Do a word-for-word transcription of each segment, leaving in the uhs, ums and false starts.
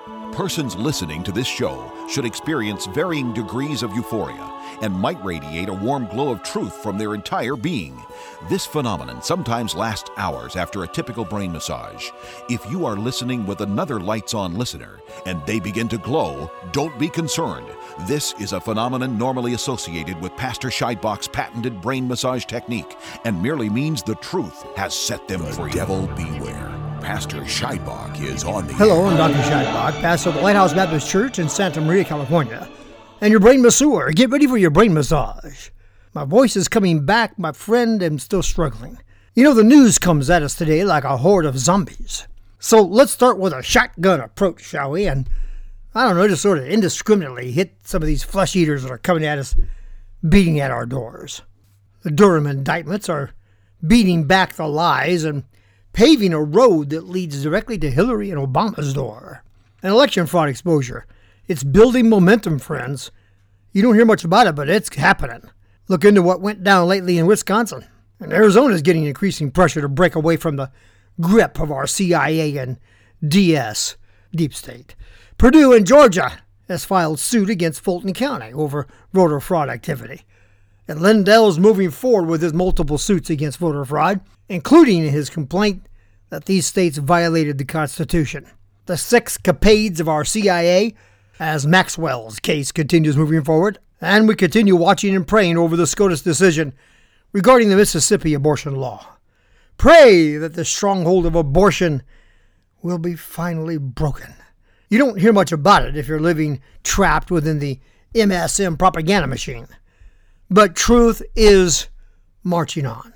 Persons listening to this show should experience varying degrees of euphoria and might radiate a warm glow of truth from their entire being. This phenomenon sometimes lasts hours after a typical brain massage. If you are listening with another lights-on listener and they begin to glow, don't be concerned. This is a phenomenon normally associated with Pastor Scheidbach's patented brain massage technique and merely means the truth has set them free. The devil beware. Pastor Scheidbach is on the Hello, air. I'm Doctor Scheidbach, pastor of the Lighthouse Baptist Church in Santa Maria, California. And your brain masseur, get ready for your brain massage. My voice is coming back, my friend, I'm still struggling. You know, the news comes at us today like a horde of zombies. So let's start with a shotgun approach, shall we? And, I don't know, just sort of indiscriminately hit some of these flesh eaters that are coming at us, beating at our doors. The Durham indictments are beating back the lies and paving a road that leads directly to Hillary and Obama's door. An election fraud exposure. It's building momentum, friends. You don't hear much about it, but it's happening. Look into what went down lately in Wisconsin. And Arizona's getting increasing pressure to break away from the grip of our C I A and D S, Deep State. Purdue in Georgia has filed suit against Fulton County over voter fraud activity. And Lindell's moving forward with his multiple suits against voter fraud, including his complaint that these states violated the Constitution. The sexcapades of our C I A as Maxwell's case continues moving forward, and we continue watching and praying over the SCOTUS decision regarding the Mississippi abortion law. Pray that the stronghold of abortion will be finally broken. You don't hear much about it if you're living trapped within the M S M propaganda machine. But truth is marching on,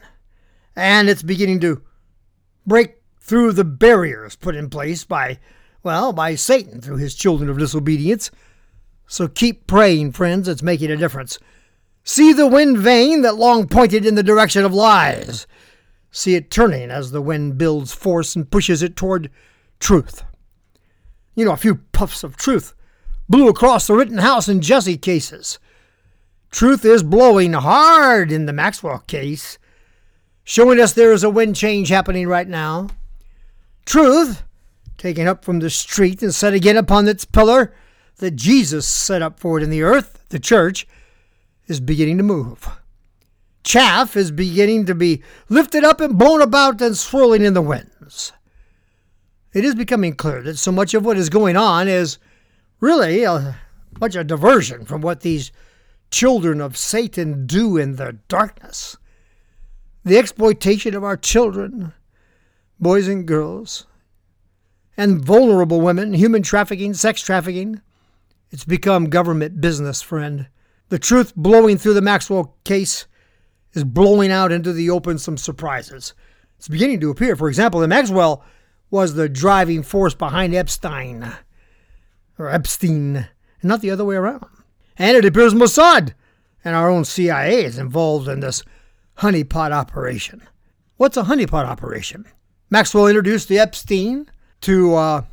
and it's beginning to break through the barriers put in place by, well, by Satan through his children of disobedience. So keep praying, friends. It's making a difference. See the wind vane that long pointed in the direction of lies. See it turning as the wind builds force and pushes it toward truth. You know, a few puffs of truth blew across the Rittenhouse and Jesse cases. Truth is blowing hard in the Maxwell case, showing us there is a wind change happening right now. Truth, taken up from the street and set again upon its pillar that Jesus set up for it in the earth, the church, is beginning to move. Chaff is beginning to be lifted up and blown about and swirling in the winds. It is becoming clear that so much of what is going on is really a bunch of diversion from what these children of Satan do in the darkness. The exploitation of our children, boys and girls, and vulnerable women, human trafficking, sex trafficking. It's become government business, friend. The truth blowing through the Maxwell case is blowing out into the open some surprises. It's beginning to appear, for example, that Maxwell was the driving force behind Epstein, or Epstein, and not the other way around. And it appears Mossad and our own C I A is involved in this honeypot operation. What's a honeypot operation? Maxwell introduced the Epstein to uh,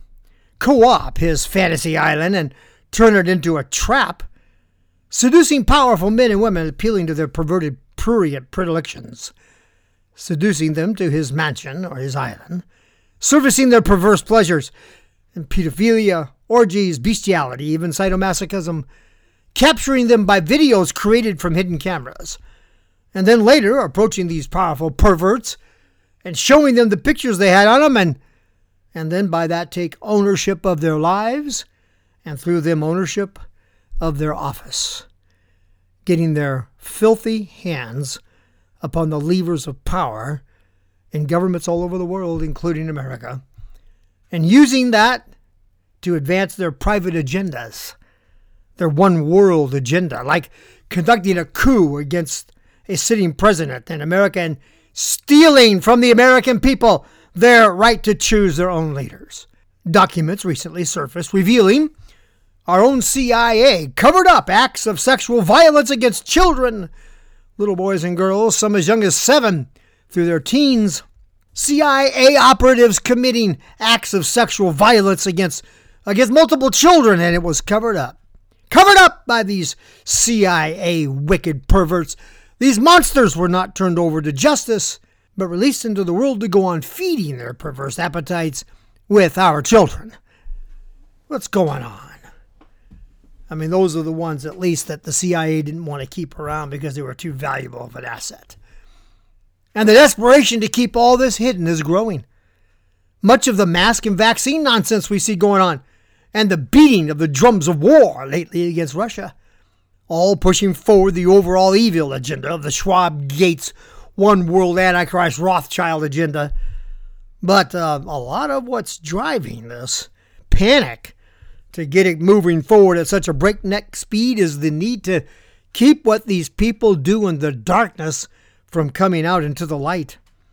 co-op his fantasy island and turn it into a trap, seducing powerful men and women appealing to their perverted prurient predilections, seducing them to his mansion or his island, servicing their perverse pleasures, and pedophilia, orgies, bestiality, even sadomasochism, capturing them by videos created from hidden cameras, and then later approaching these powerful perverts and showing them the pictures they had on them, and, and then by that take ownership of their lives, and through them ownership of their office, getting their filthy hands upon the levers of power in governments all over the world, including America, and using that to advance their private agendas, their one world agenda, like conducting a coup against a sitting president in America and stealing from the American people their right to choose their own leaders. Documents recently surfaced revealing our own C I A covered up acts of sexual violence against children, little boys and girls, some as young as seven, through their teens. C I A operatives committing acts of sexual violence against against multiple children, and it was covered up. Covered up by these C I A wicked perverts. These monsters were not turned over to justice, but released into the world to go on feeding their perverse appetites with our children. What's going on? I mean, those are the ones, at least, that the C I A didn't want to keep around because they were too valuable of an asset. And the desperation to keep all this hidden is growing. Much of the mask and vaccine nonsense we see going on, and the beating of the drums of war lately against Russia, all pushing forward the overall evil agenda of the Schwab, Gates, One World Antichrist, Rothschild agenda. But uh, a lot of what's driving this panic to get it moving forward at such a breakneck speed is the need to keep what these people do in the darkness from coming out into the light.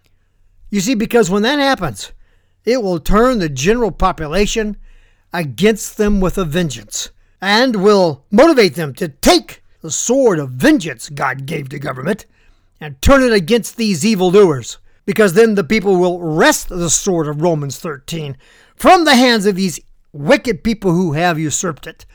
You see, because when that happens, it will turn the general population against them with a vengeance and will motivate them to take the sword of vengeance God gave to government and turn it against these evildoers, because then the people will wrest the sword of Romans thirteen from the hands of these wicked people who have usurped it,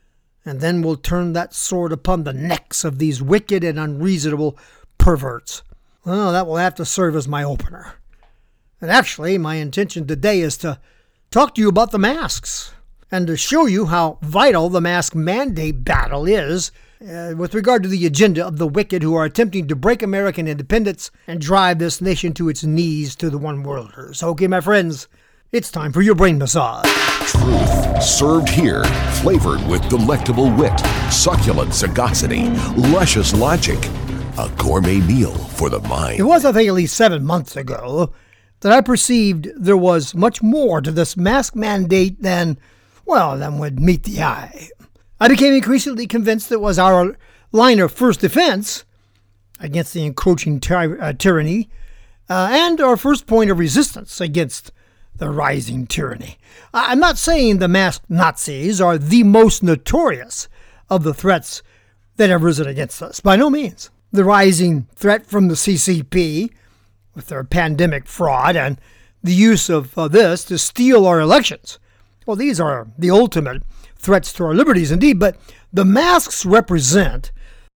and then will turn that sword upon the necks of these wicked and unreasonable perverts. Well, that will have to serve as my opener. And actually, my intention today is to talk to you about the masks and to show you how vital the mask mandate battle is uh, with regard to the agenda of the wicked who are attempting to break American independence and drive this nation to its knees to the one-worlders. Okay, my friends, it's time for your brain massage. Truth served here, flavored with delectable wit, succulent sagacity, luscious logic. A gourmet meal for the mind. It was, I think, at least seven months ago that I perceived there was much more to this mask mandate than, well, than would meet the eye. I became increasingly convinced it was our line of first defense against the encroaching ty- uh, tyranny uh, and our first point of resistance against the rising tyranny. I'm not saying the masked Nazis are the most notorious of the threats that have risen against us. By no means. The rising threat from the C C P, with their pandemic fraud and the use of uh, this to steal our elections. Well, these are the ultimate threats to our liberties indeed, but the masks represent,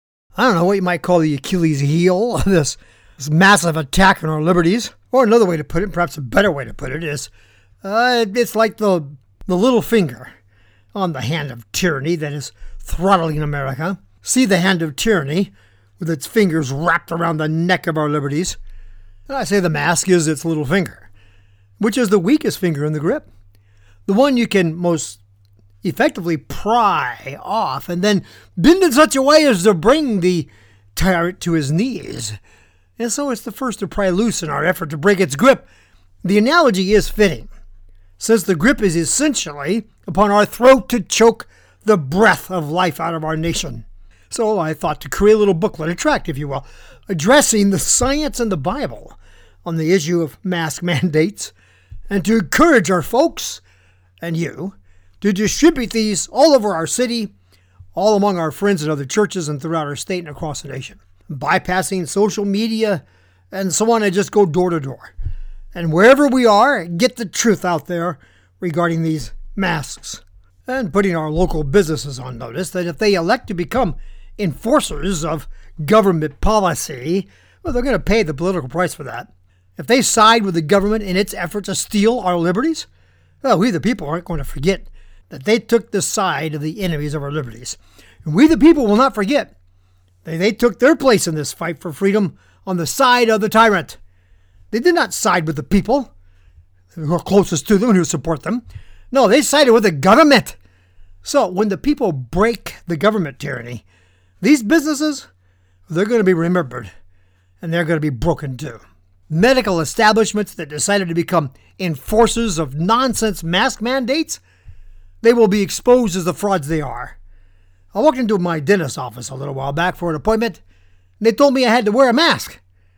I don't know, what you might call the Achilles heel of this, this massive attack on our liberties. Or another way to put it, perhaps a better way to put it, is uh, it's like the, the little finger on the hand of tyranny that is throttling America. See the hand of tyranny with its fingers wrapped around the neck of our liberties. And I say the mask is its little finger, which is the weakest finger in the grip. The one you can most effectively pry off and then bend in such a way as to bring the tyrant to his knees. And so it's the first to pry loose in our effort to break its grip. The analogy is fitting, since the grip is essentially upon our throat to choke the breath of life out of our nation. So I thought to create a little booklet, a tract, if you will, addressing the science and the Bible on the issue of mask mandates, and to encourage our folks and you to distribute these all over our city, all among our friends and other churches, and throughout our state and across the nation, bypassing social media and so on, and just go door to door. And wherever we are, get the truth out there regarding these masks, and putting our local businesses on notice that if they elect to become enforcers of government policy, well, they're going to pay the political price for that. If they side with the government in its effort to steal our liberties, well, we the people aren't going to forget that they took the side of the enemies of our liberties. And we the people will not forget that they took their place in this fight for freedom on the side of the tyrant. They did not side with the people who are closest to them and who support them. No, they sided with the government. So when the people break the government tyranny, these businesses, they're going to be remembered, and they're going to be broken too. Medical establishments that decided to become enforcers of nonsense mask mandates, they will be exposed as the frauds they are. I walked into my dentist's office a little while back for an appointment, and they told me I had to wear a mask.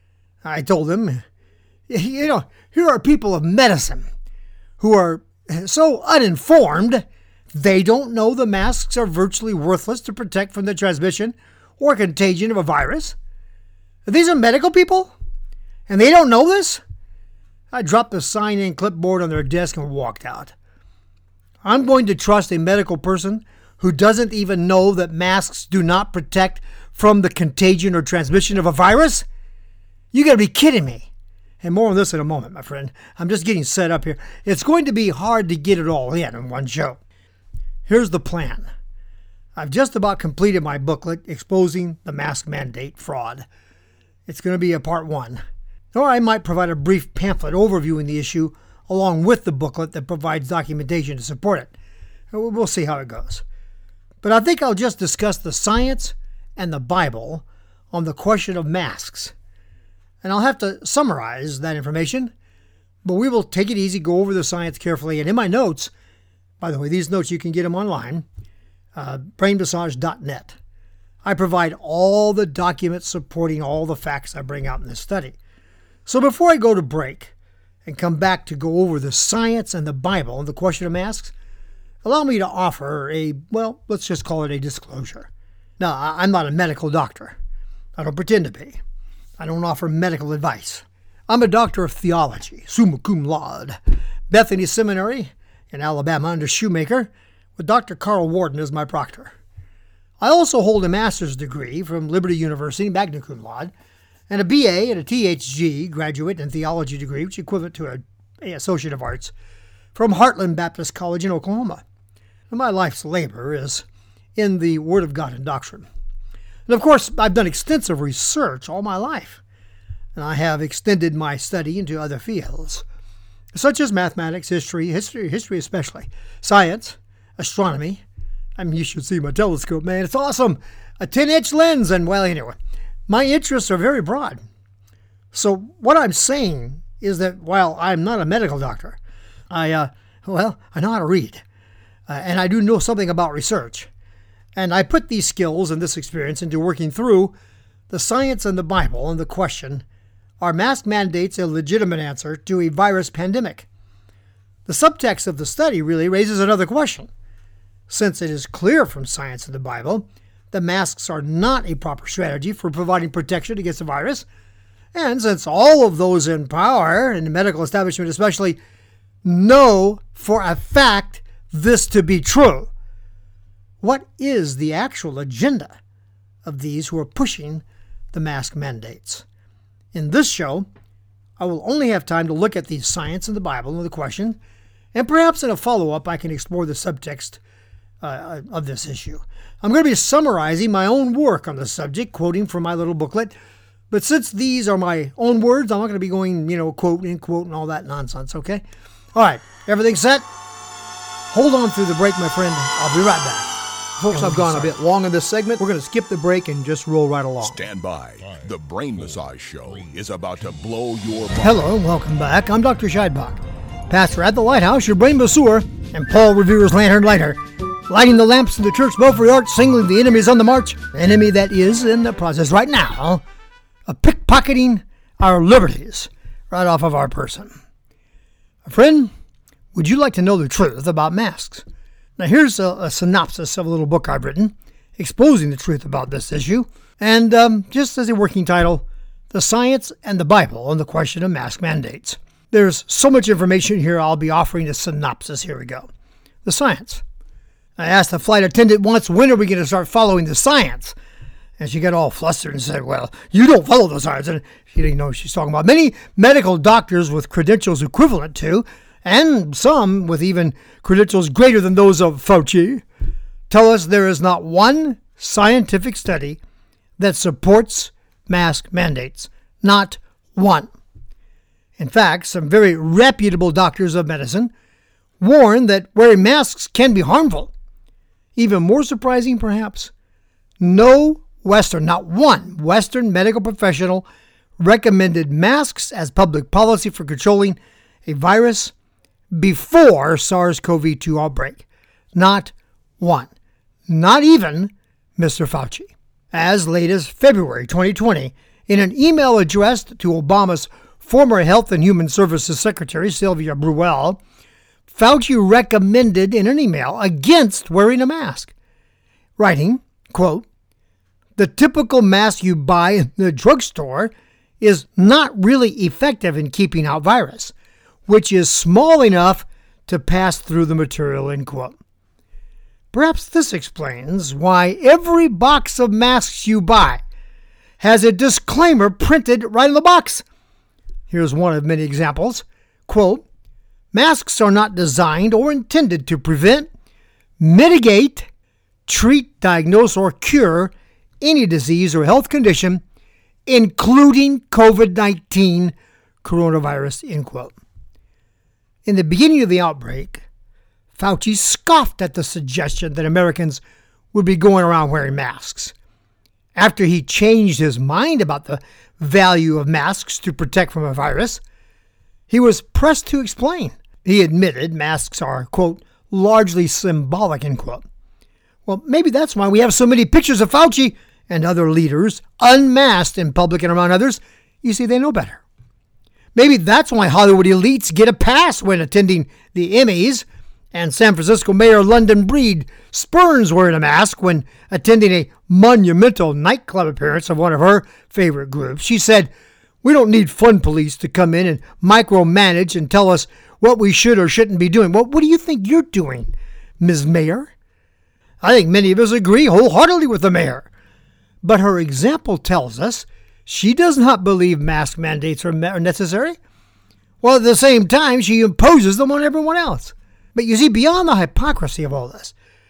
I told them, you know, here are people of medicine who are so uninformed, they don't know the masks are virtually worthless to protect from the transmission or contagion of a virus. These are medical people, and they don't know this? I dropped the sign-in clipboard on their desk and walked out. I'm going to trust a medical person who doesn't even know that masks do not protect from the contagion or transmission of a virus? You gotta be kidding me. And more on this in a moment, my friend. I'm just getting set up here. It's going to be hard to get it all in in one show. Here's the plan. I've just about completed my booklet exposing the mask mandate fraud. It's going to be a part one. Or I might provide a brief pamphlet overviewing the issue along with the booklet that provides documentation to support it. We'll see how it goes. But I think I'll just discuss the science and the Bible on the question of masks. And I'll have to summarize that information, but we will take it easy, go over the science carefully. And in my notes, by the way, these notes, you can get them online, uh, brain massage dot net. I provide all the documents supporting all the facts I bring out in this study. So before I go to break and come back to go over the science and the Bible and the question of masks, allow me to offer a, well, let's just call it a disclosure. Now, I'm not a medical doctor. I don't pretend to be. I don't offer medical advice. I'm a doctor of theology, summa cum laude, Bethany Seminary in Alabama under Shoemaker, with Doctor Carl Warden as my proctor. I also hold a master's degree from Liberty University, magna cum laude, and a B A and a T H G, graduate and theology degree, which is equivalent to an Associate of Arts, from Heartland Baptist College in Oklahoma. And my life's labor is in the Word of God and doctrine. And of course, I've done extensive research all my life, and I have extended my study into other fields, such as mathematics, history, history, history especially, science, astronomy. I mean, you should see my telescope, man. It's awesome. A ten-inch lens, and well, anyway, my interests are very broad. So what I'm saying is that while I'm not a medical doctor, I, uh, well, I know how to read, uh, and I do know something about research. And I put these skills and this experience into working through the science and the Bible on the question, are mask mandates a legitimate answer to a virus pandemic? The subtext of the study really raises another question. Since it is clear from science and the Bible that masks are not a proper strategy for providing protection against the virus, and since all of those in power, in the medical establishment especially, know for a fact this to be true, what is the actual agenda of these who are pushing the mask mandates? In this show, I will only have time to look at the science and the Bible and the question, and perhaps in a follow-up I can explore the subtext uh, of this issue. I'm going to be summarizing my own work on the subject, quoting from my little booklet, but since these are my own words, I'm not going to be going, you know, quote and quote and all that nonsense, okay? All right, everything set? Hold on through the break, my friend. I'll be right back. Folks, I've gone a bit long in this segment. We're going to skip the break and just roll right along. Stand by. The Brain Massage Show is about to blow your mind. Hello, welcome back. I'm Doctor Scheidbach, pastor at the Lighthouse, your brain masseur, and Paul Revere's Lantern Lighter, lighting the lamps in the church belfry arch, singling the enemies on the march, the enemy that is in the process right now of pickpocketing our liberties right off of our person. Friend, would you like to know the truth about masks? Now, here's a, a synopsis of a little book I've written, exposing the truth about this issue, and um, just as a working title, The Science and the Bible on the Question of Mask Mandates. There's so much information here, I'll be offering a synopsis. Here we go. The science. I asked the flight attendant once, when are we going to start following the science? And she got all flustered and said, well, you don't follow the science. And she didn't know what she's talking about. Many medical doctors with credentials equivalent to, and some with even credentials greater than those of Fauci, tell us there is not one scientific study that supports mask mandates. Not one. In fact, some very reputable doctors of medicine warn that wearing masks can be harmful. Even more surprising, perhaps, no Western, not one Western medical professional recommended masks as public policy for controlling a virus before SARS-C o V two outbreak. Not one. Not even Mister Fauci. As late as February twenty twenty, in an email addressed to Obama's former Health and Human Services Secretary, Sylvia Bruell, Fauci recommended in an email against wearing a mask, writing, quote, the typical mask you buy in the drugstore is not really effective in keeping out virus, which is small enough to pass through the material, end quote. Perhaps this explains why every box of masks you buy has a disclaimer printed right on the box. Here's one of many examples. Quote, masks are not designed or intended to prevent, mitigate, treat, diagnose, or cure any disease or health condition, including COVID nineteen coronavirus, end quote. In the beginning of the outbreak, Fauci scoffed at the suggestion that Americans would be going around wearing masks. After he changed his mind about the value of masks to protect from a virus, he was pressed to explain. He admitted masks are, quote, largely symbolic, end quote. Well, maybe that's why we have so many pictures of Fauci and other leaders unmasked in public and around others. You see, they know better. Maybe that's why Hollywood elites get a pass when attending the Emmys, and San Francisco Mayor London Breed spurns wearing a mask when attending a monumental nightclub appearance of one of her favorite groups. She said, "We don't need fun police to come in and micromanage and tell us what we should or shouldn't be doing." Well, what do you think you're doing, Miz Mayor? I think many of us agree wholeheartedly with the mayor. But her example tells us she does not believe mask mandates are necessary, while at the same time she imposes them on everyone else. But you see, beyond the hypocrisy of all this,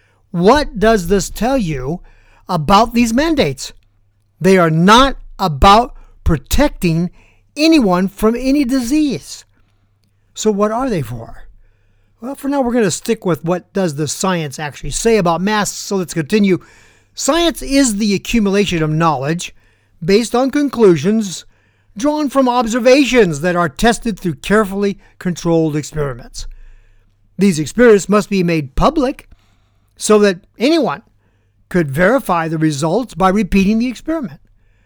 what does this tell you about these mandates? They are not about protecting anyone from any disease. So what are they for? Well, for now, we're going to stick with what does the science actually say about masks, so let's continue. Science is the accumulation of knowledge based on conclusions drawn from observations that are tested through carefully controlled experiments. These experiments must be made public so that anyone could verify the results by repeating the experiment.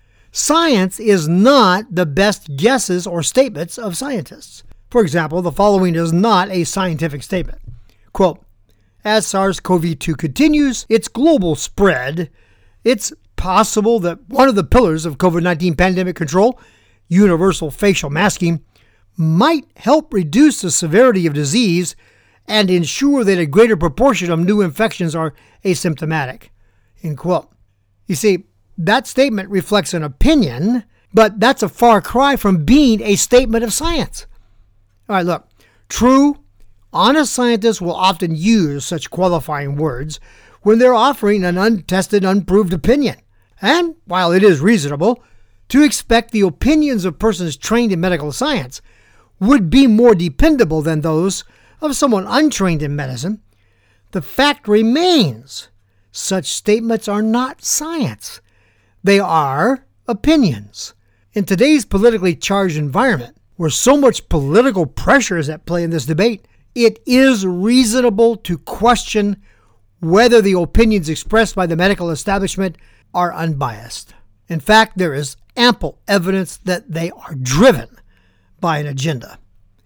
Science is not the best guesses or statements of scientists. For example, the following is not a scientific statement. Quote, "As SARS-C o V two continues its global spread, it's possible that one of the pillars of COVID nineteen pandemic control, universal facial masking, might help reduce the severity of disease and ensure that a greater proportion of new infections are asymptomatic." End quote. You see, that statement reflects an opinion, but that's a far cry from being a statement of science. All right, look, true, honest scientists will often use such qualifying words when they're offering an untested, unproved opinion. And while it is reasonable to expect the opinions of persons trained in medical science would be more dependable than those of someone untrained in medicine, the fact remains such statements are not science. They are opinions. In today's politically charged environment, where so much political pressure is at play in this debate, it is reasonable to question whether the opinions expressed by the medical establishment are unbiased. In fact, there is ample evidence that they are driven by an agenda.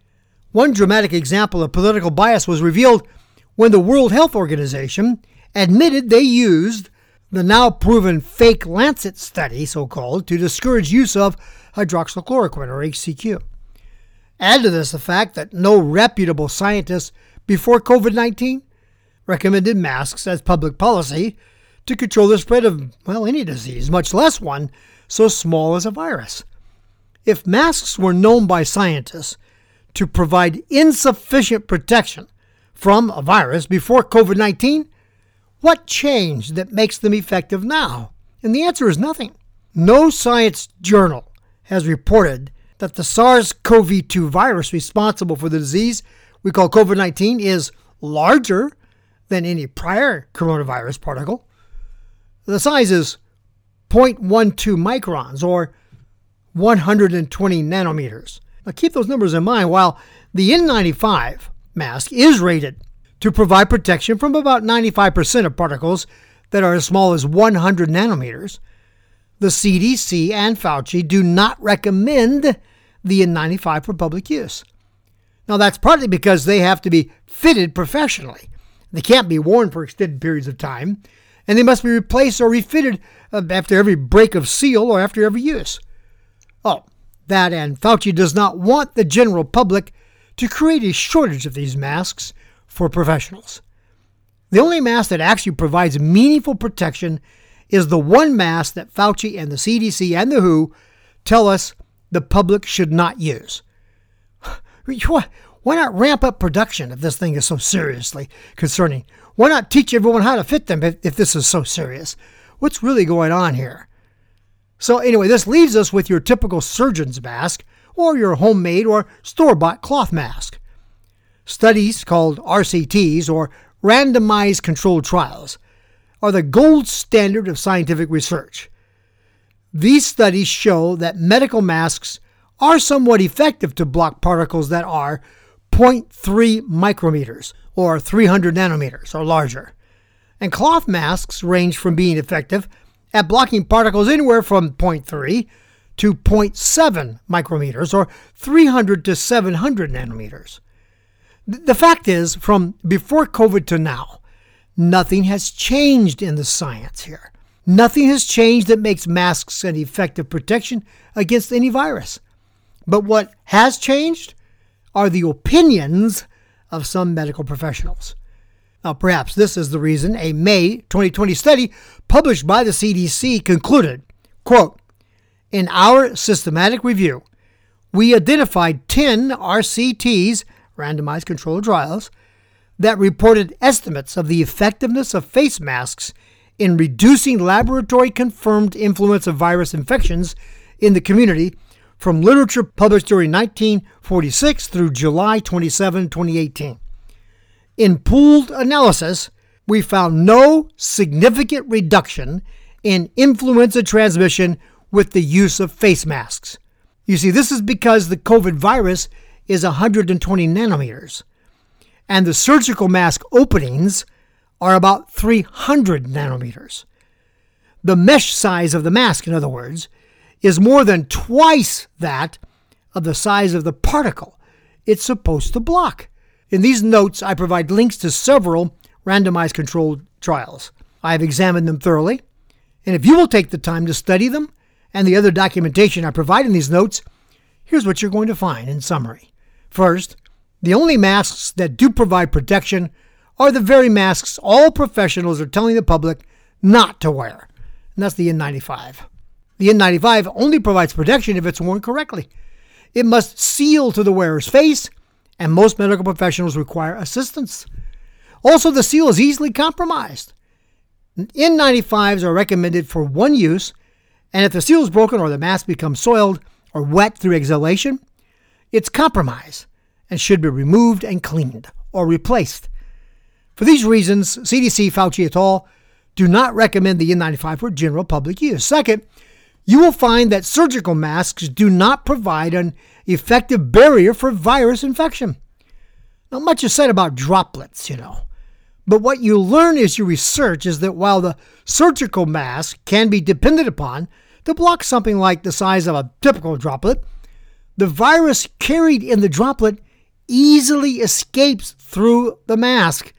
One dramatic example of political bias was revealed when the World Health Organization admitted they used the now proven fake Lancet study, so-called, to discourage use of hydroxychloroquine, or H C Q. Add to this the fact that no reputable scientists before COVID nineteen recommended masks as public policy to control the spread of, well, any disease, much less one so small as a virus. If masks were known by scientists to provide insufficient protection from a virus before COVID nineteen, what changed that makes them effective now? And the answer is nothing. No science journal has reported that the SARS-C o V two virus responsible for the disease we call COVID nineteen is larger than any prior coronavirus particle. The size is zero point one two microns, or one hundred twenty nanometers. Now keep those numbers in mind. While the N ninety-five mask is rated to provide protection from about ninety-five percent of particles that are as small as one hundred nanometers, the C D C and Fauci do not recommend the N ninety-five for public use. Now that's partly because they have to be fitted professionally. They can't be worn for extended periods of time, and they must be replaced or refitted after every break of seal or after every use. Oh, that and Fauci does not want the general public to create a shortage of these masks for professionals. The only mask that actually provides meaningful protection is the one mask that Fauci and the C D C and the W H O tell us the public should not use. Why not ramp up production if this thing is so seriously concerning? Why not teach everyone how to fit them if, if this is so serious? What's really going on here? So anyway, this leaves us with your typical surgeon's mask or your homemade or store-bought cloth mask. Studies called R C Ts, or randomized controlled trials, are the gold standard of scientific research. These studies show that medical masks are somewhat effective to block particles that are zero point three micrometers or three hundred nanometers or larger. And cloth masks range from being effective at blocking particles anywhere from zero point three to zero point seven micrometers or three hundred to seven hundred nanometers. The fact is, from before COVID to now, nothing has changed in the science here. Nothing has changed that makes masks an effective protection against any virus. But what has changed are the opinions of some medical professionals. Now, perhaps this is the reason a May twenty twenty study published by the C D C concluded, quote, "In our systematic review, we identified ten R C Ts, randomized controlled trials, that reported estimates of the effectiveness of face masks in reducing laboratory-confirmed influenza virus infections in the community from literature published during nineteen forty-six through July twenty-seventh, twenty eighteen. In pooled analysis, we found no significant reduction in influenza transmission with the use of face masks. You see, this is because the COVID virus is one hundred twenty nanometers, and the surgical mask openings are about three hundred nanometers. The mesh size of the mask, in other words, is more than twice that of the size of the particle it's supposed to block. In these notes, I provide links to several randomized controlled trials. I have examined them thoroughly, and if you will take the time to study them and the other documentation I provide in these notes, here's what you're going to find in summary. First, the only masks that do provide protection are the very masks all professionals are telling the public not to wear, and that's the N ninety-five. The N ninety-five only provides protection if it's worn correctly. It must seal to the wearer's face, and most medical professionals require assistance. Also, the seal is easily compromised. N ninety-fives are recommended for one use, and if the seal is broken or the mask becomes soiled or wet through exhalation, it's compromised and should be removed and cleaned or replaced. For these reasons, C D C, Fauci et al. Do not recommend the N ninety-five for general public use. Second, you will find that surgical masks do not provide an effective barrier for virus infection. Now, much is said about droplets, you know. But what you learn as you research is that while the surgical mask can be depended upon to block something like the size of a typical droplet, the virus carried in the droplet easily escapes through the mask.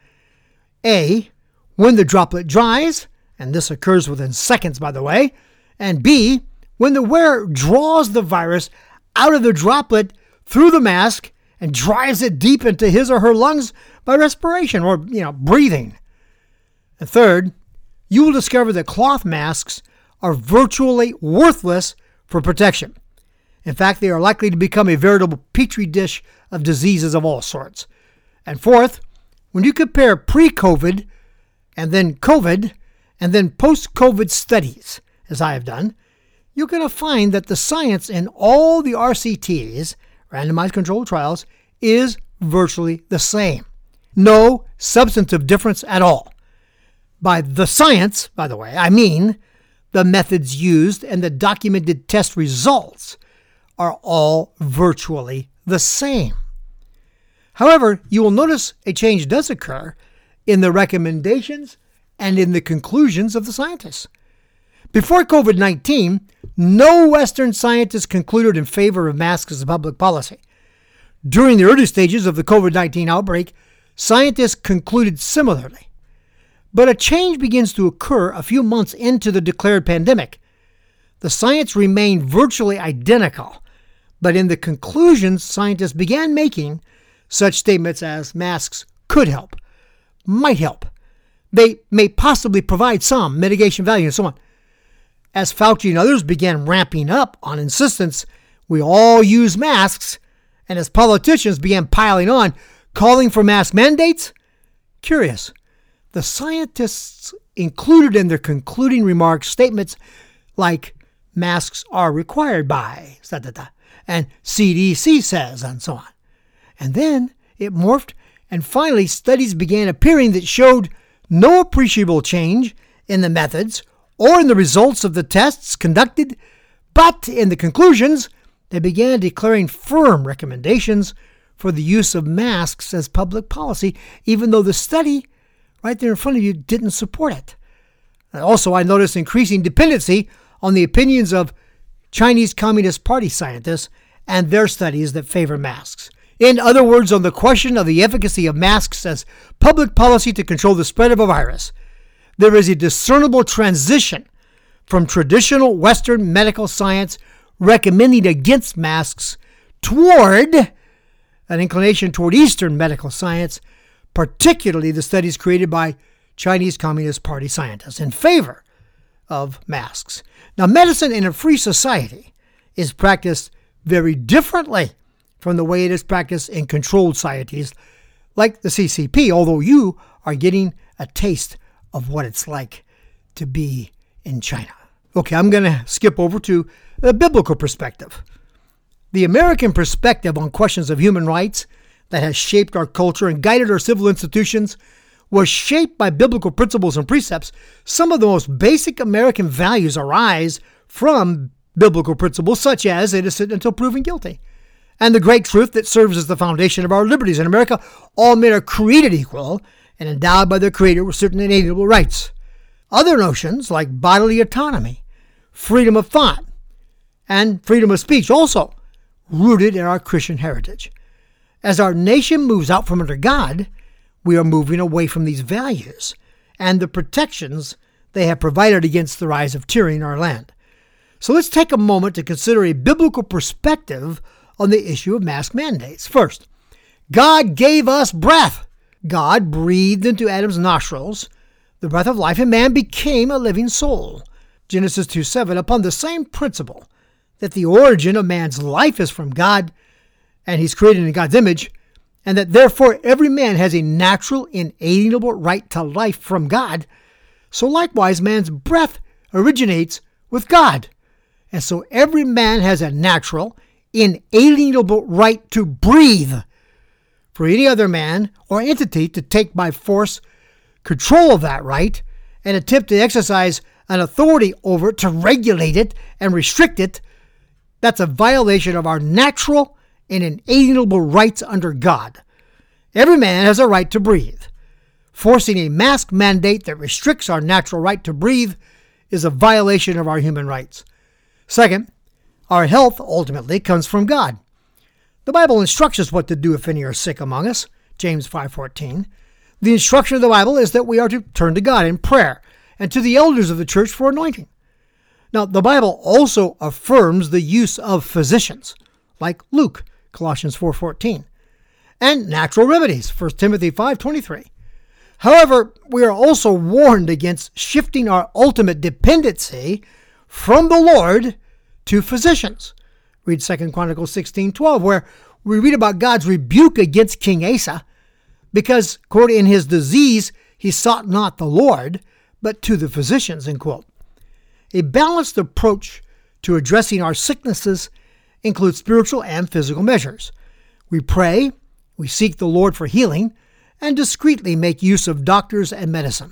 A, when the droplet dries, and this occurs within seconds, by the way, and B, when the wearer draws the virus out of the droplet through the mask and drives it deep into his or her lungs by respiration or, you know, breathing. And third, you will discover that cloth masks are virtually worthless for protection. In fact, they are likely to become a veritable petri dish of diseases of all sorts. And fourth, when you compare pre-COVID and then COVID and then post-COVID studies, as I have done, you're going to find that the science in all the R C Ts, randomized controlled trials, is virtually the same. No substantive difference at all. By the science, by the way, I mean the methods used and the documented test results are all virtually the same. However, you will notice a change does occur in the recommendations and in the conclusions of the scientists. Before COVID nineteen, no Western scientists concluded in favor of masks as a public policy. During the early stages of the COVID nineteen outbreak, scientists concluded similarly. But a change begins to occur a few months into the declared pandemic. The science remained virtually identical, but in the conclusions, scientists began making such statements as masks could help, might help, they may possibly provide some mitigation value, and so on. As Fauci and others began ramping up on insistence we all use masks, and as politicians began piling on, calling for mask mandates, curious, the scientists included in their concluding remarks statements like masks are required by, and C D C says, and so on. And then it morphed, and finally studies began appearing that showed no appreciable change in the methods or in the results of the tests conducted, but in the conclusions, they began declaring firm recommendations for the use of masks as public policy, even though the study right there in front of you didn't support it. Also, I noticed increasing dependency on the opinions of Chinese Communist Party scientists and their studies that favor masks. In other words, on the question of the efficacy of masks as public policy to control the spread of a virus, there is a discernible transition from traditional Western medical science recommending against masks toward an inclination toward Eastern medical science, particularly the studies created by Chinese Communist Party scientists in favor of masks. Now, medicine in a free society is practiced very differently from the way it is practiced in controlled societies like the C C P, although you are getting a taste of what it's like to be in China. Okay, I'm going to skip over to a biblical perspective. The American perspective on questions of human rights that has shaped our culture and guided our civil institutions was shaped by biblical principles and precepts. Some of the most basic American values arise from biblical principles, such as innocent until proven guilty, and the great truth that serves as the foundation of our liberties. In America, all men are created equal and endowed by their Creator with certain inalienable rights. Other notions like bodily autonomy, freedom of thought, and freedom of speech also rooted in our Christian heritage. As our nation moves out from under God, we are moving away from these values and the protections they have provided against the rise of tyranny in our land. So let's take a moment to consider a biblical perspective on the issue of mask mandates. First, God gave us breath. God breathed into Adam's nostrils the breath of life, and man became a living soul. Genesis two seven, upon the same principle that the origin of man's life is from God, and he's created in God's image, and that therefore every man has a natural, inalienable right to life from God, so likewise man's breath originates with God. And so every man has a natural, inalienable right to breathe. For any other man or entity to take by force control of that right and attempt to exercise an authority over it, to regulate it and restrict it, that's a violation of our natural and inalienable rights under God. Every man has a right to breathe. Forcing a mask mandate that restricts our natural right to breathe is a violation of our human rights. Second, our health ultimately comes from God. The Bible instructs us what to do if any are sick among us, James five fourteen. The instruction of the Bible is that we are to turn to God in prayer and to the elders of the church for anointing. Now, the Bible also affirms the use of physicians, like Luke, Colossians four fourteen, and natural remedies, First Timothy five twenty-three. However, we are also warned against shifting our ultimate dependency from the Lord to physicians. Read Second Chronicles sixteen twelve, where we read about God's rebuke against King Asa because, quote, in his disease he sought not the Lord, but to the physicians, end quote. A balanced approach to addressing our sicknesses includes spiritual and physical measures. We pray, we seek the Lord for healing, and discreetly make use of doctors and medicine.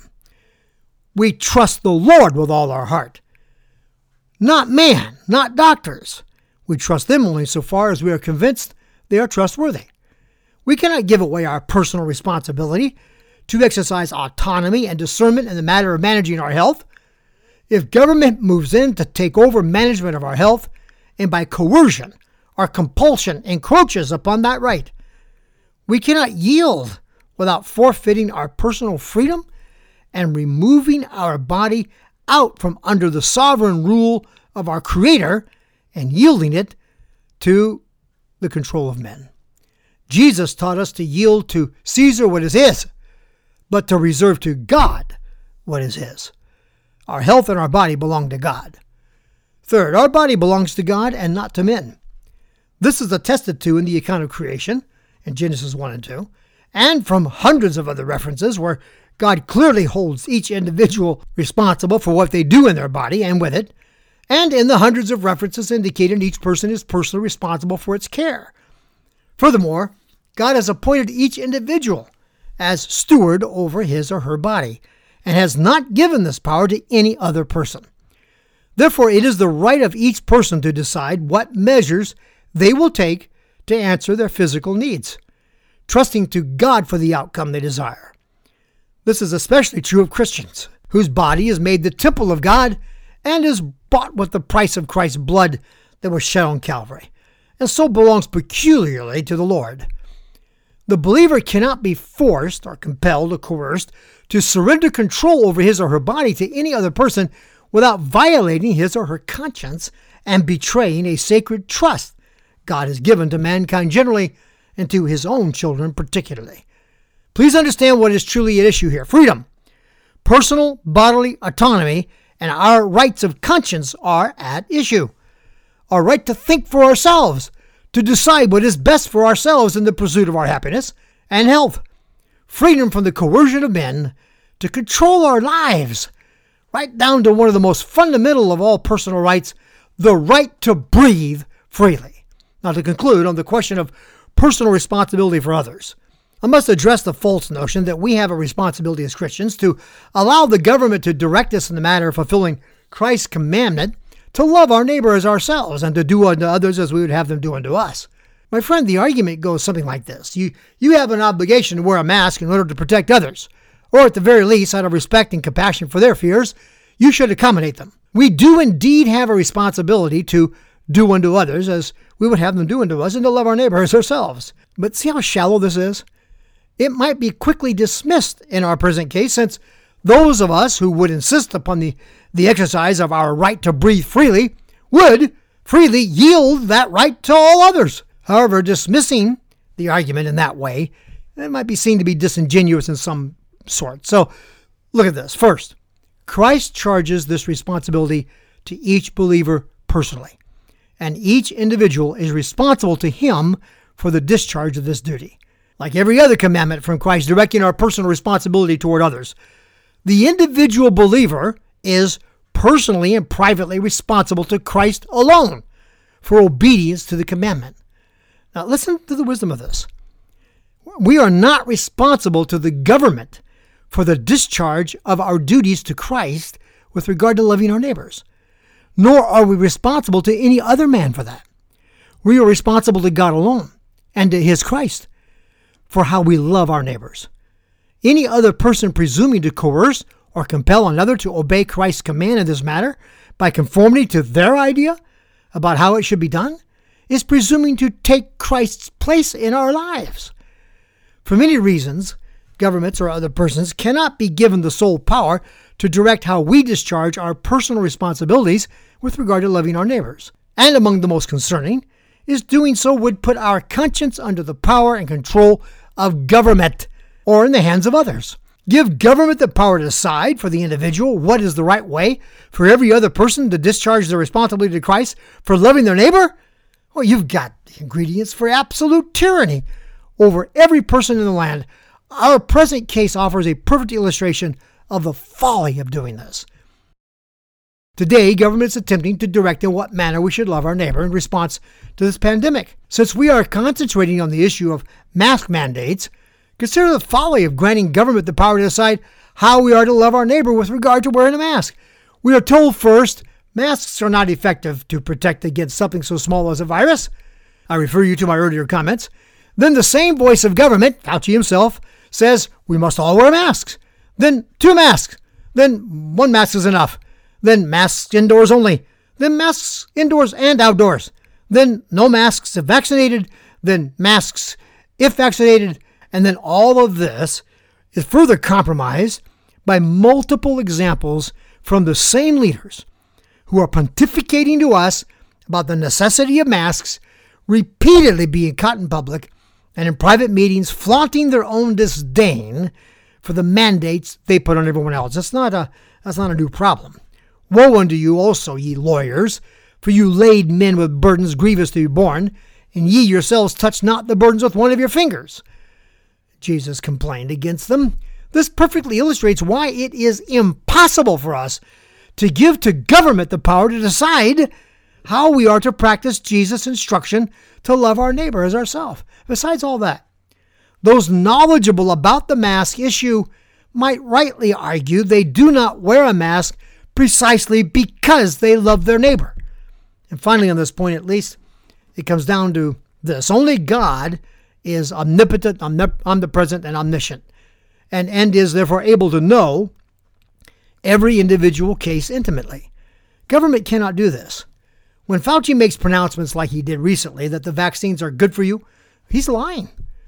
We trust the Lord with all our heart. Not man, not doctors. We trust them only so far as we are convinced they are trustworthy. We cannot give away our personal responsibility to exercise autonomy and discernment in the matter of managing our health. If government moves in to take over management of our health, and by coercion or compulsion encroaches upon that right, we cannot yield without forfeiting our personal freedom and removing our body out from under the sovereign rule of our Creator and yielding it to the control of men. Jesus taught us to yield to Caesar what is his, but to reserve to God what is his. Our health and our body belong to God. Third, our body belongs to God and not to men. This is attested to in the account of creation in Genesis one and two, and from hundreds of other references where God clearly holds each individual responsible for what they do in their body and with it, and in the hundreds of references indicated each person is personally responsible for its care. Furthermore, God has appointed each individual as steward over his or her body, and has not given this power to any other person. Therefore, it is the right of each person to decide what measures they will take to answer their physical needs, trusting to God for the outcome they desire. This is especially true of Christians, whose body is made the temple of God and is bought with the price of Christ's blood that was shed on Calvary, and so belongs peculiarly to the Lord. The believer cannot be forced or compelled or coerced to surrender control over his or her body to any other person without violating his or her conscience and betraying a sacred trust God has given to mankind generally and to his own children particularly. Please understand what is truly at issue here. Freedom, personal bodily autonomy, and our rights of conscience are at issue. Our right to think for ourselves, to decide what is best for ourselves in the pursuit of our happiness and health. Freedom from the coercion of men to control our lives, right down to one of the most fundamental of all personal rights, the right to breathe freely. Now, to conclude on the question of personal responsibility for others, I must address the false notion that we have a responsibility as Christians to allow the government to direct us in the matter of fulfilling Christ's commandment to love our neighbor as ourselves and to do unto others as we would have them do unto us. My friend, the argument goes something like this. You, you have an obligation to wear a mask in order to protect others, or at the very least, out of respect and compassion for their fears, you should accommodate them. We do indeed have a responsibility to do unto others as we would have them do unto us and to love our neighbor as ourselves. But see how shallow this is? It might be quickly dismissed in our present case, since those of us who would insist upon the, the exercise of our right to breathe freely would freely yield that right to all others. However, dismissing the argument in that way, it might be seen to be disingenuous in some sort. So look at this. First, Christ charges this responsibility to each believer personally, and each individual is responsible to him for the discharge of this duty. Like every other commandment from Christ directing our personal responsibility toward others, the individual believer is personally and privately responsible to Christ alone for obedience to the commandment. Now listen to the wisdom of this. We are not responsible to the government for the discharge of our duties to Christ with regard to loving our neighbors, nor are we responsible to any other man for that. We are responsible to God alone and to his Christ for how we love our neighbors. Any other person presuming to coerce or compel another to obey Christ's command in this matter by conformity to their idea about how it should be done is presuming to take Christ's place in our lives. For many reasons, governments or other persons cannot be given the sole power to direct how we discharge our personal responsibilities with regard to loving our neighbors. And among the most concerning is doing so would put our conscience under the power and control of government or in the hands of others. Give government the power to decide for the individual what is the right way for every other person to discharge their responsibility to Christ for loving their neighbor? Well, you've got the ingredients for absolute tyranny over every person in the land. Our present case offers a perfect illustration of the folly of doing this. Today, government is attempting to direct in what manner we should love our neighbor in response to this pandemic. Since we are concentrating on the issue of mask mandates, consider the folly of granting government the power to decide how we are to love our neighbor with regard to wearing a mask. We are told first, masks are not effective to protect against something so small as a virus. I refer you to my earlier comments. Then the same voice of government, Fauci himself, says we must all wear masks. Then two masks. Then one mask is enough. Then masks indoors only. Then masks indoors and outdoors. Then no masks if vaccinated. Then masks if vaccinated. And then all of this is further compromised by multiple examples from the same leaders who are pontificating to us about the necessity of masks, repeatedly being caught in public and in private meetings, flaunting their own disdain for the mandates they put on everyone else. That's not a, that's not a new problem. Woe unto you also, ye lawyers, for you laid men with burdens grievous to be borne, and ye yourselves touch not the burdens with one of your fingers. Jesus complained against them This perfectly illustrates why it is impossible for us to give to government the power to decide how we are to practice Jesus' instruction to love our neighbor as ourselves. Besides all that, those knowledgeable about the mask issue might rightly argue they do not wear a mask precisely because they love their neighbor. And finally, on this point at least, it comes down to this. Only God is omnipotent, omnip- omnipresent, and omniscient, and, and is therefore able to know every individual case intimately. Government cannot do this. When Fauci makes pronouncements like he did recently that the vaccines are good for you, he's lying.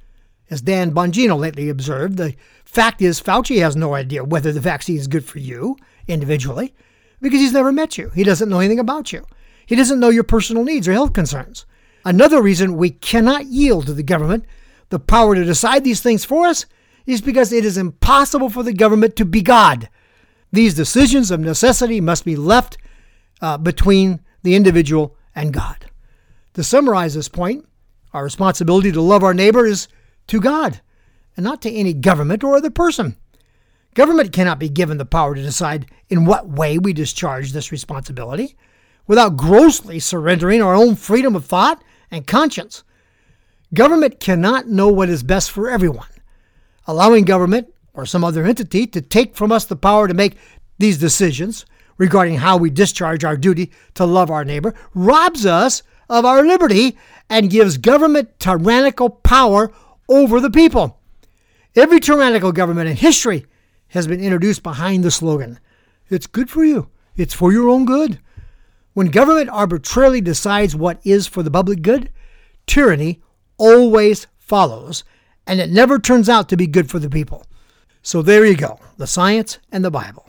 As Dan Bongino lately observed, the fact is Fauci has no idea whether the vaccine is good for you individually because he's never met you. He doesn't know anything about you. He doesn't know your personal needs or health concerns. Another reason we cannot yield to the government the power to decide these things for us is because it is impossible for the government to be God. These decisions of necessity must be left uh, between the individual and God. To summarize this point, our responsibility to love our neighbor is to God and not to any government or other person. Government cannot be given the power to decide in what way we discharge this responsibility without grossly surrendering our own freedom of thought and conscience. Government cannot know what is best for everyone. Allowing government or some other entity to take from us the power to make these decisions regarding how we discharge our duty to love our neighbor robs us of our liberty and gives government tyrannical power over the people. Every tyrannical government in history has been introduced behind the slogan, "It's good for you. It's for your own good." When government arbitrarily decides what is for the public good, tyranny always follows, and it never turns out to be good for the people. So there you go, the science and the Bible.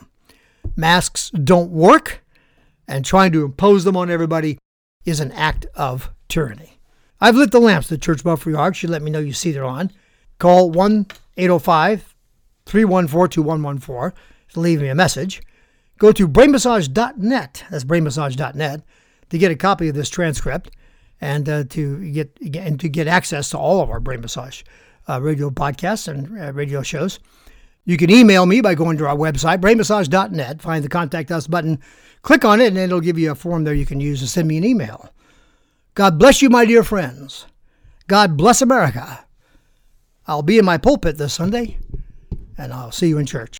Masks don't work, and trying to impose them on everybody is an act of tyranny. I've lit the lamps at Church Belfry Arch. You let me know you see they're on. Call one eight oh five, three one four, two one one four to leave me a message. Go to brain massage dot net, that's brain massage dot net, to get a copy of this transcript and uh, to get and to get access to all of our Brain Massage uh, radio podcasts and uh, radio shows. You can email me by going to our website, brain massage dot net, find the Contact Us button, click on it, and it'll give you a form there you can use to send me an email. God bless you, my dear friends. God bless America. I'll be in my pulpit this Sunday, and I'll see you in church.